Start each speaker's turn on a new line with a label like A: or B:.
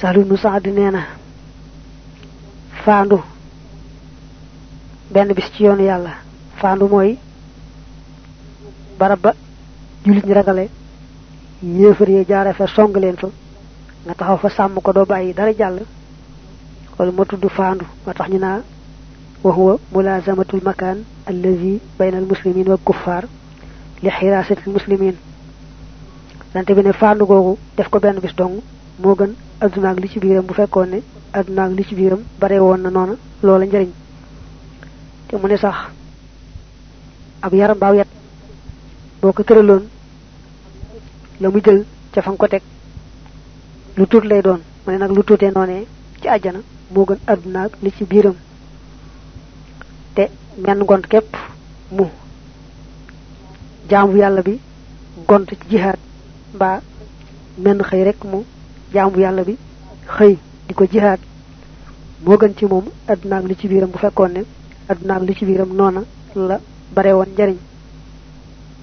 A: Sahlu nu Saad neena faandu benn bis ci yoonu yàlla faandu mooy barab ba julit ñi ragale yéefar yi jaare fa song leen fa nga taxaw fa sàmm ko doo bàyyi dara jàll wala mo tuddu faandu ma tax ñu naa wa huwa mulazamatul makan allazi bayna al muslimin wa kuffar li hirasati al muslimin dante bi ne faandu googu def ko benn bis dong moo gën aduna ak li ci biiram bu fekkoon ne aduna ak li ci biiram bare woon na noona loola njariñ te mu ne sax ab yaram baaw yet boo ko tëraloon la mu jël ca fa nga ko teg lu tuut lay doon mu ne nag lu tuutee noonee ci àjjana moo gën aduna ak li ci biiram te menn gont képp mu jaamu yàlla bi gont ci jihaad mbaa menn xëy rek mu jaamu yàlla bi xëy di ko jihaad moo gën ci moom aduna ak li ci biiram bu fekkoon ne aduna ak li ci biiram noona la bare woon njariñ